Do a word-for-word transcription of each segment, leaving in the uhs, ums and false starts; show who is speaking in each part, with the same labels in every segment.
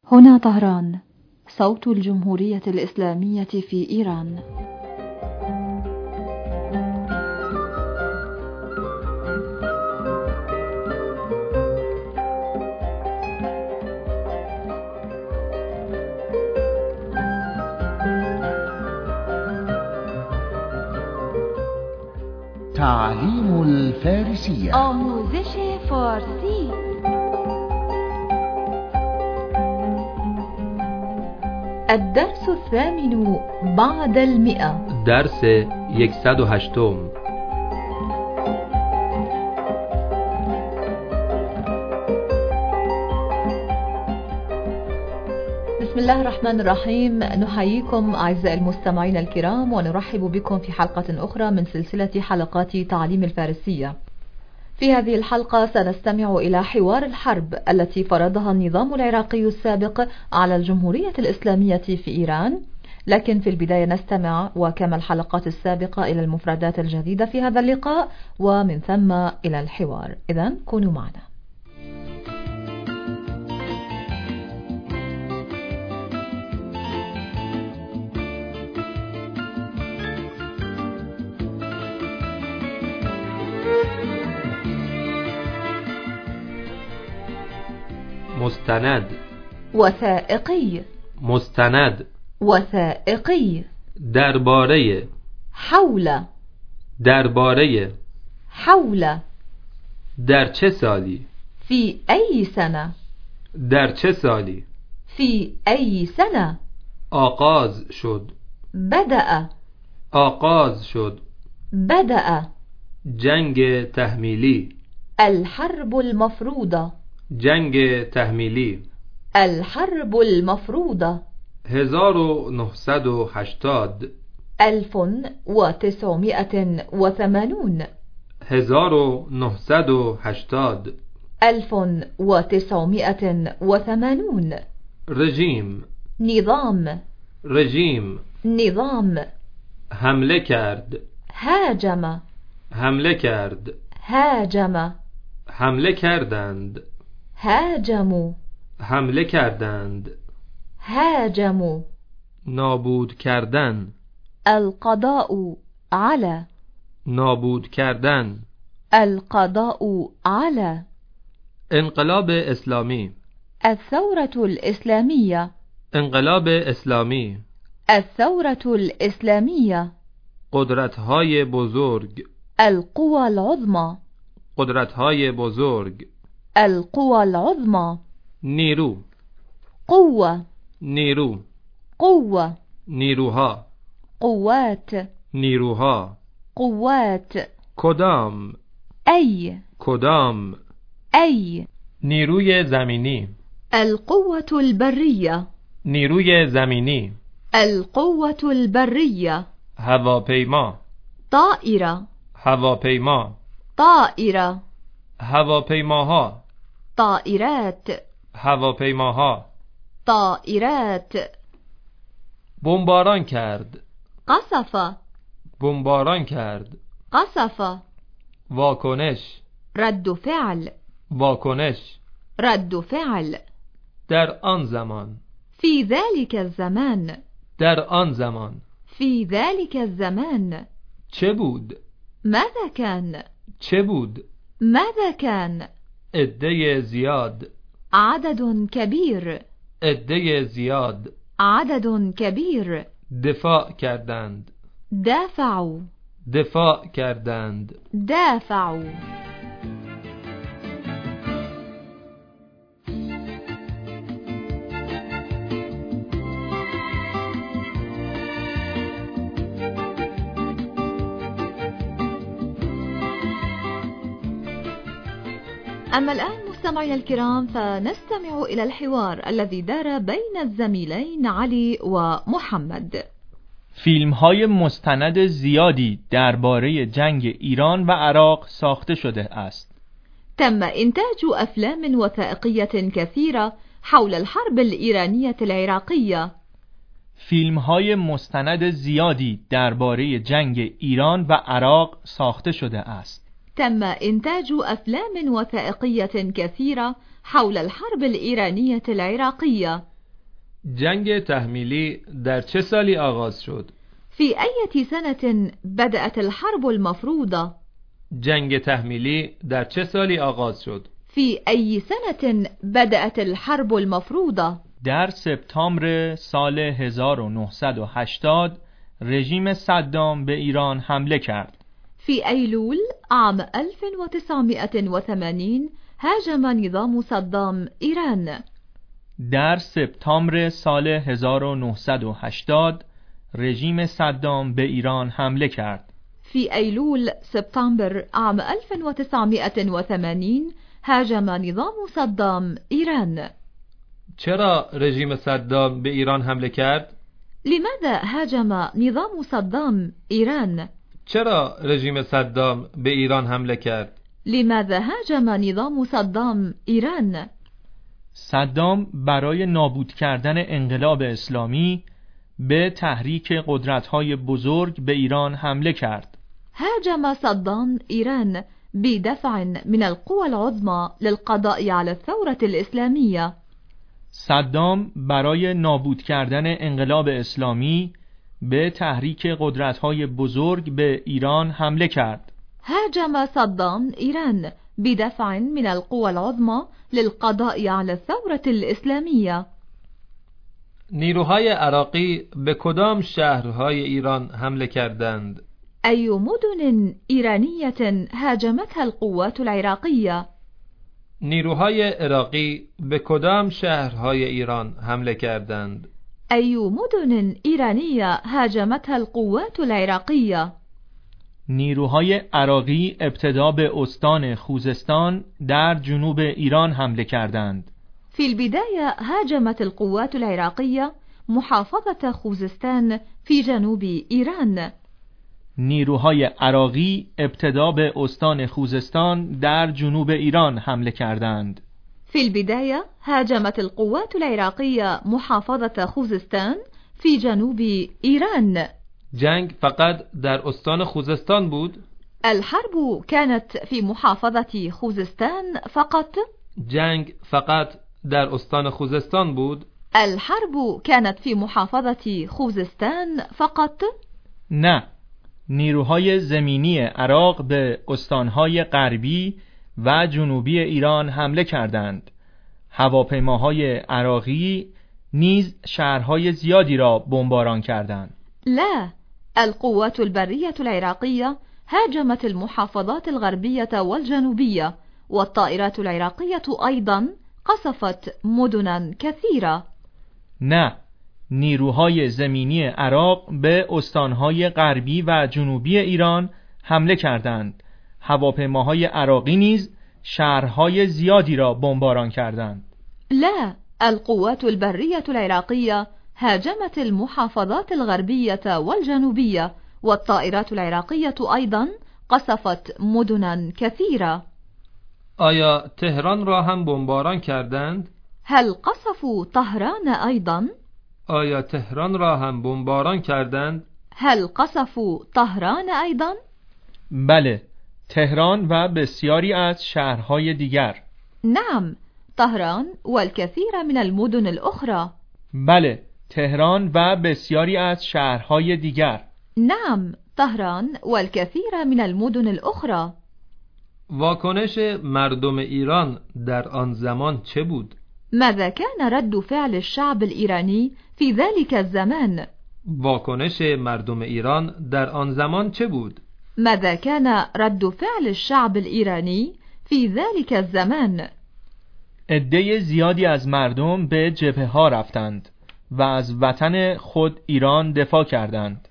Speaker 1: هنا طهران، صوت الجمهورية الإسلامية في إيران.
Speaker 2: تعليم الفارسية.
Speaker 3: آموزش فارسی. الدرس الثامن بعد المئة.
Speaker 4: درس يكسد و هشتم.
Speaker 3: بسم الله الرحمن الرحيم. نحييكم أعزائي المستمعين الكرام ونرحب بكم في حلقة أخرى من سلسلة حلقات تعليم الفارسية. في هذه الحلقة سنستمع إلى حوار الحرب التي فرضها النظام العراقي السابق على الجمهورية الإسلامية في إيران، لكن في البداية نستمع وكما الحلقات السابقة إلى المفردات الجديدة في هذا اللقاء ومن ثم إلى الحوار. إذن كونوا معنا.
Speaker 4: مستند.
Speaker 3: وثائقي.
Speaker 4: مستند.
Speaker 3: وثائقي.
Speaker 4: درباره.
Speaker 3: حول.
Speaker 4: درباره.
Speaker 3: حول.
Speaker 4: در چه سالی؟
Speaker 3: في أي سنة؟
Speaker 4: در چه سالی؟
Speaker 3: في أي سنة؟
Speaker 4: آغاز شد.
Speaker 3: بدأ.
Speaker 4: آغاز شد.
Speaker 3: بدأ.
Speaker 4: جنگ تحمیلی.
Speaker 3: الحرب المفروضة.
Speaker 4: جنگ تحمیلی.
Speaker 3: الحرب المفروضة.
Speaker 4: هزار و نهصد و هشتاد.
Speaker 3: ألف وتسعمائة وثمانون.
Speaker 4: هزار و نهصد و هشتاد.
Speaker 3: ألف وتسعمائة وثمانون.
Speaker 4: رژیم.
Speaker 3: نظام.
Speaker 4: رژیم.
Speaker 3: نظام.
Speaker 4: حمله کرد.
Speaker 3: هاجم.
Speaker 4: حمله کرد.
Speaker 3: هاجم.
Speaker 4: حمله کردند.
Speaker 3: هاجموا.
Speaker 4: حمله کردند.
Speaker 3: هاجموا.
Speaker 4: نابود کردن.
Speaker 3: القضاء على.
Speaker 4: نابود کردن.
Speaker 3: القضاء على.
Speaker 4: انقلاب اسلامی.
Speaker 3: الثورة الإسلامية.
Speaker 4: انقلاب اسلامی.
Speaker 3: الثورة الإسلامية.
Speaker 4: قدرت‌های بزرگ.
Speaker 3: القوى العظمى.
Speaker 4: قدرت‌های بزرگ.
Speaker 3: القوى العظمى.
Speaker 4: نیرو.
Speaker 3: قوة.
Speaker 4: نیرو.
Speaker 3: قوة.
Speaker 4: نیروها.
Speaker 3: قوات.
Speaker 4: نیروها.
Speaker 3: قوات.
Speaker 4: کدام.
Speaker 3: أي.
Speaker 4: کدام.
Speaker 3: أي.
Speaker 4: نیروی زمینی.
Speaker 3: القوة البرية.
Speaker 4: نیروی زمینی.
Speaker 3: القوة البرية.
Speaker 4: هواپیما.
Speaker 3: طائرة.
Speaker 4: هواپیما.
Speaker 3: طائرة.
Speaker 4: هواپیماها.
Speaker 3: طائرات.
Speaker 4: هواپیماها.
Speaker 3: طائرات.
Speaker 4: بمباران کرد.
Speaker 3: قصف.
Speaker 4: بمباران کرد.
Speaker 3: قصف.
Speaker 4: واکنش.
Speaker 3: رد فعل.
Speaker 4: واکنش.
Speaker 3: رد فعل.
Speaker 4: در آن زمان.
Speaker 3: في ذلك الزمان.
Speaker 4: در آن زمان.
Speaker 3: في ذلك الزمان.
Speaker 4: چه بود؟
Speaker 3: ماذا كان؟
Speaker 4: چه بود؟
Speaker 3: ماذا كان؟
Speaker 4: عده زیاد.
Speaker 3: عدد كبير.
Speaker 4: عده زیاد.
Speaker 3: عدد كبير.
Speaker 4: دفاع کردند.
Speaker 3: دافعوا.
Speaker 4: دفاع کردند.
Speaker 3: دافعوا. أما الآن مستمعينا الكرام فنستمع إلى الحوار الذي دار بين الزميلين علي ومحمد.
Speaker 5: فیلم‌های مستند زیادی درباره جنگ ایران و عراق ساخته شده است.
Speaker 3: تم إنتاج أفلام وثائقية كثيرة حول الحرب الإيرانية العراقية.
Speaker 5: فیلم‌های مستند زیادی درباره جنگ ایران و عراق ساخته شده است.
Speaker 3: تم إنتاج أفلام وثائقية كثيرة حول الحرب الإيرانية العراقية.
Speaker 4: جنگ تحمیلی در چه سالی آغاز شد؟
Speaker 3: في أي سنة بدأت الحرب المفروضة؟
Speaker 4: جنگ تحمیلی در چه سالی آغاز شد؟
Speaker 3: في أي سنة بدأت الحرب المفروضة؟
Speaker 5: در سپتامبر سال هزار و نهصد و هشتاد رژیم صدام به ایران حمله کرد.
Speaker 3: في أيلول عام ألف وتسعمائة وثمانين هاجم نظام صدام إيران.
Speaker 5: در سپتامبر سال هزار و نهصد و هشتاد رژیم صدام به ایران حمله کرد.
Speaker 3: في أيلول سبتمبر عام ألف وتسعمائة وثمانين هاجم نظام صدام إيران.
Speaker 4: چرا رژیم صدام به ایران حمله کرد؟
Speaker 3: لماذا هاجم نظام صدام إيران؟
Speaker 4: چرا رژیم صدام به ایران حمله کرد؟
Speaker 3: لماذا هاجم نظام صدام إيران؟
Speaker 5: صدام برای نابود کردن انقلاب اسلامی به تحریک قدرت‌های بزرگ به ایران حمله کرد.
Speaker 3: هاجم صدام إيران بدفع من القوى العظمى للقضاء على الثورة الإسلامية.
Speaker 5: صدام برای نابود کردن انقلاب اسلامی به تحریک قدرت‌های بزرگ به ایران حمله کرد.
Speaker 3: هاجم صدام إيران بدفع من القوى العظمى للقضاء على الثورة الإسلامية.
Speaker 4: نیروهای عراقی به کدام شهرهای ایران حمله کردند؟
Speaker 3: أي مدن إيرانية هاجمتها القوات العراقية؟
Speaker 4: نیروهای عراقی به کدام شهرهای ایران حمله کردند؟
Speaker 3: أي مدن إيرانية هاجمتها القوات العراقية؟
Speaker 5: نیروهای عراقی ابتدا به استان خوزستان در جنوب ایران حمله کردند.
Speaker 3: في البداية هاجمت القوات العراقية محافظة خوزستان في جنوب إيران.
Speaker 5: نیروهای عراقی ابتدا به استان خوزستان در جنوب ایران حمله کردند.
Speaker 3: في البداية هاجمت القوات العراقية محافظة خوزستان في جنوب إيران.
Speaker 4: جنگ فقط در استان خوزستان بود؟
Speaker 3: الحرب كانت في محافظة خوزستان فقط؟
Speaker 4: جنگ فقط در استان خوزستان بود؟
Speaker 3: الحرب كانت في محافظة خوزستان فقط؟
Speaker 5: نه، نیروهای زمینی عراق به استانهای غربی و جنوبی ایران حمله کردند. هواپیماهای عراقی نیز شهرهای زیادی را بمباران کردند.
Speaker 3: لا، القوات البرية العراقية هاجمت المحافظات الغربية والجنوبية، والطائرات العراقية أيضا قصفت مدنا كثيرة.
Speaker 5: نه، نیروهای زمینی عراق به استانهای غربی و جنوبی ایران حمله کردند. هواپیماهای عراقی نیز شهرهای زیادی را بمباران کردند.
Speaker 3: لا، القوات البرية العراقية هاجمت المحافظات الغربية والجنوبية، والطائرات العراقية أيضا قصفت مدنا كثيرة.
Speaker 4: آیا تهران را هم بمباران کردند؟
Speaker 3: هل قصفوا طهران أيضا؟
Speaker 4: آیا تهران را هم بمباران کردند؟
Speaker 3: هل قصفوا طهران أيضا؟
Speaker 5: بله، تهران و بسیاری از شهرهای دیگر.
Speaker 3: نعم، طهران والكثير من المدن الأخرى.
Speaker 5: بله، تهران و بسیاری از شهرهای دیگر.
Speaker 3: نعم، طهران والكثير من المدن الأخرى.
Speaker 4: واکنش مردم ایران در آن زمان چه بود؟
Speaker 3: ماذا كان رد فعل الشعب الإيراني في ذلك الزمان؟
Speaker 4: واکنش مردم ایران در آن زمان چه بود؟
Speaker 3: ماذا كان رد فعل الشعب الإيراني في ذلك الزمان؟
Speaker 5: عده زیادی از مردم به جبهه ها رفتند و از وطن خود ایران دفاع کردند.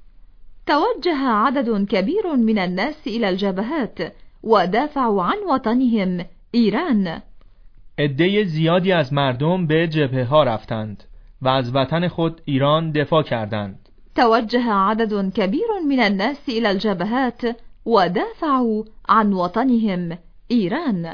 Speaker 3: توجه عدد كبير من الناس إلى الجبهات ودافعوا عن وطنهم إيران.
Speaker 5: عده زیادی از مردم به جبهه ها رفتند و از وطن خود ایران دفاع کردند.
Speaker 3: توجه عدد كبير من الناس إلى الجبهات ودافعوا عن وطنهم إيران.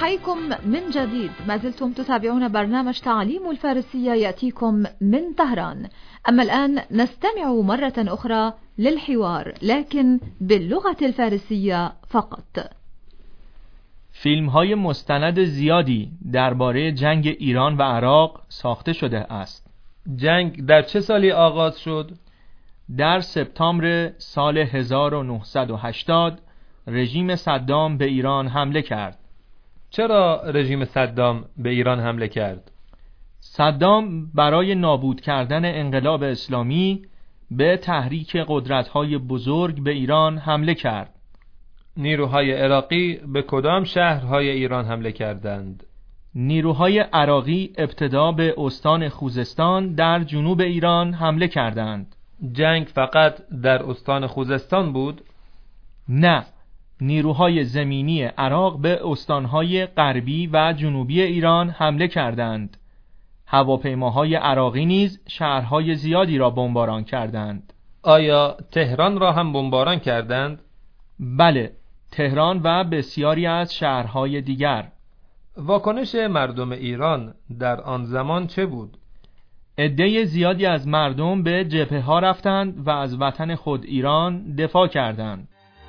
Speaker 3: نحييكم من جديد. ما زلتم تتابعون برنامج تعليم الفارسية يأتيكم من طهران. أما الآن نستمع مرة أخرى للحوار لكن باللغة الفارسية فقط.
Speaker 5: فیلم های مستند زیادی درباره جنگ ایران و عراق ساخته شده است.
Speaker 4: جنگ در چه سالی آغاز شد؟
Speaker 5: در سپتامبر سال هزار و نهصد و هشتاد رژیم صدام به ایران حمله کرد.
Speaker 4: چرا رژیم صدام به ایران حمله کرد؟
Speaker 5: صدام برای نابود کردن انقلاب اسلامی به تحریک قدرت‌های بزرگ به ایران حمله کرد.
Speaker 4: نیروهای عراقی به کدام شهرهای ایران حمله کردند؟
Speaker 5: نیروهای عراقی ابتدا به استان خوزستان در جنوب ایران حمله کردند.
Speaker 4: جنگ فقط در استان خوزستان بود؟
Speaker 5: نه، نیروهای زمینی عراق به استانهای غربی و جنوبی ایران حمله کردند. هواپیماهای عراقی نیز شهرهای زیادی را بمباران کردند.
Speaker 4: آیا تهران را هم بمباران کردند؟
Speaker 5: بله، تهران و بسیاری از شهرهای دیگر.
Speaker 4: واکنش مردم ایران در آن زمان چه بود؟
Speaker 5: عده زیادی از مردم به جبهه‌ها رفتند و از وطن خود ایران دفاع کردند.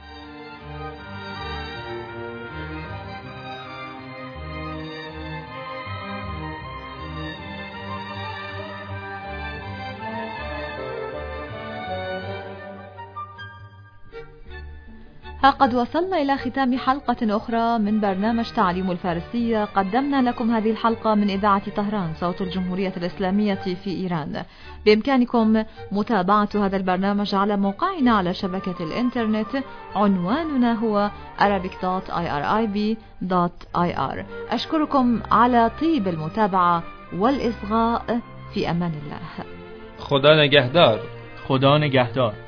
Speaker 3: قد وصلنا إلى ختام حلقة أخرى من برنامج تعليم الفارسية. قدمنا لكم هذه الحلقة من إذاعة طهران صوت الجمهورية الإسلامية في إيران. بإمكانكم متابعة هذا البرنامج على موقعنا على شبكة الإنترنت. عنواننا هو arabic dot irib dot ir. أشكركم على طيب المتابعة والإصغاء. في أمان الله.
Speaker 4: خدا نگهدار.
Speaker 5: خدا نگهدار.